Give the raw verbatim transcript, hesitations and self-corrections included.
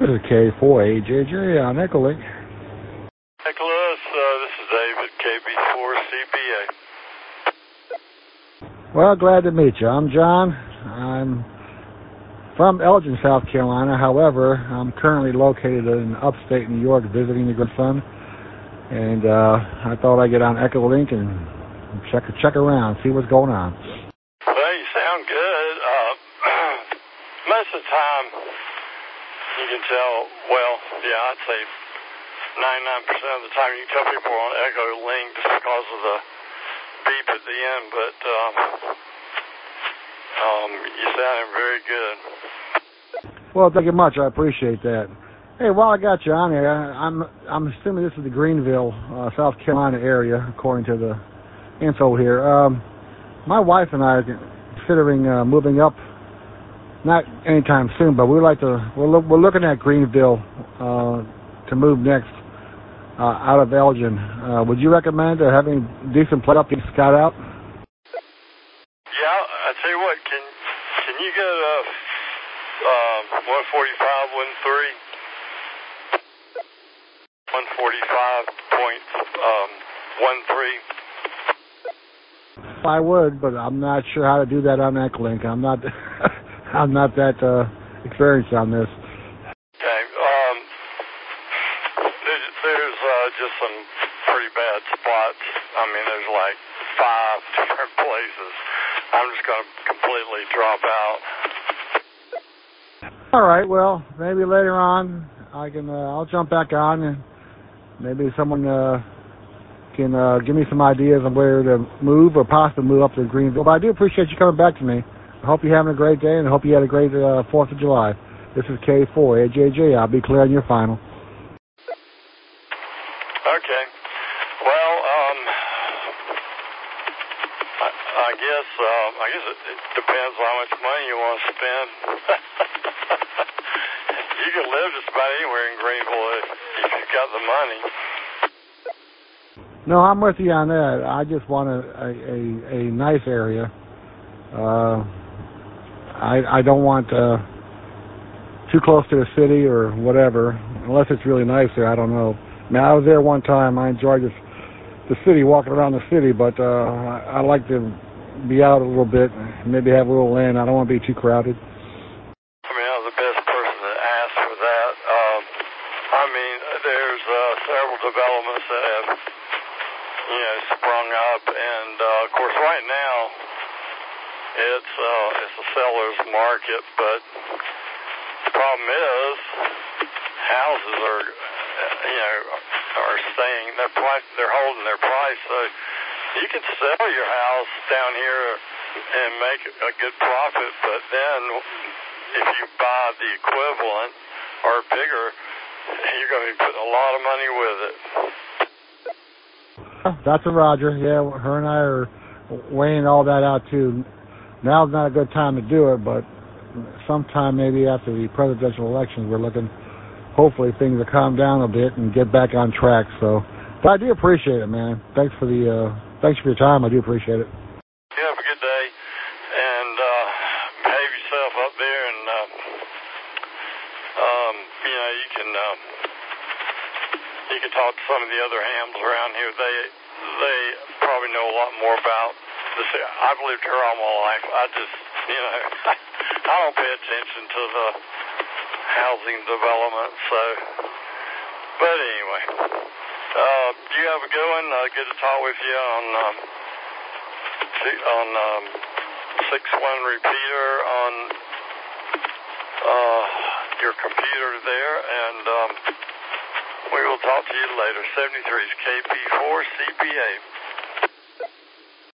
This is K four A J J on Echolink. Nicholas, uh, this is David, K B four C B A. Well, glad to meet you. I'm John. I'm from Elgin, South Carolina. However, I'm currently located in upstate New York visiting the grandson. And uh, I thought I'd get on Echolink and check check around, see what's going on. Well, you sound good. Uh, most of the time, you can tell, well, yeah, I'd say ninety-nine percent of the time you can tell people are on Echolink just because of the beep at the end, but um, um, you sounded very good. Well, thank you much. I appreciate that. Hey, while I got you on here, I'm I'm assuming this is the Greenville, uh, South Carolina area, according to the info here. Um, my wife and I are considering uh, moving up, not anytime soon, but we'd like to. We're, lo- we're looking at Greenville uh, to move next uh, out of Elgin. Uh, would you recommend uh, having decent play up to scout out? Yeah, I tell you what, can can you get a uh, one forty-five, one three? one forty-five point one three. I would, but I'm not sure how to do that on Echolink. I'm not, I'm not that uh, experienced on this. Okay. Um, there's there's uh, just some pretty bad spots. I mean, there's like five different places. I'm just going to completely drop out. All right. Well, maybe later on I can. Uh, I'll jump back on and. Maybe someone uh, can uh, give me some ideas on where to move or possibly move up to Greenville. But I do appreciate you coming back to me. I hope you're having a great day and I hope you had a great uh, fourth of July. This is K four A J J. I'll be clear on your final. Okay. Well, um, I, I guess uh, I guess it, it depends on how much money you want to spend. You can live just about anywhere in Greenville if, if you've got the money. No, I'm with you on that. I just want a a, a, a nice area. Uh, I I don't want uh, too close to the city or whatever, unless it's really nice there. I don't know. Now I was there one time. I enjoyed this, the city, walking around the city, but uh, I, I like to be out a little bit, maybe have a little land. I don't want to be too crowded. There's uh, several developments that have, you know, sprung up, and uh, of course, right now it's uh, it's a seller's market. But the problem is, houses are, you know, are staying. Their price, they're holding their price. So you can sell your house down here and make a good profit, but then if you buy the equivalent or bigger, you're going to be putting a lot of money with it. That's a Roger. Yeah, her and I are weighing all that out too. Now's not a good time to do it, but sometime maybe after the presidential elections, we're looking. Hopefully, things will calm down a bit and get back on track. So, but I do appreciate it, man. Thanks for the uh, thanks for your time. I do appreciate it. You have a good day, and uh, behave yourself up there, and. Uh, Um, you know, you can um, you can talk to some of the other hams around here. They they probably know a lot more about this. I've lived here all my life. I just, you know, I don't pay attention to the housing development. So, but anyway, uh, you have a good one. Uh, good to talk with you on um, on um, six one repeater on. Uh, your computer there, and um, we will talk to you later. seventy-three is K P four C B A.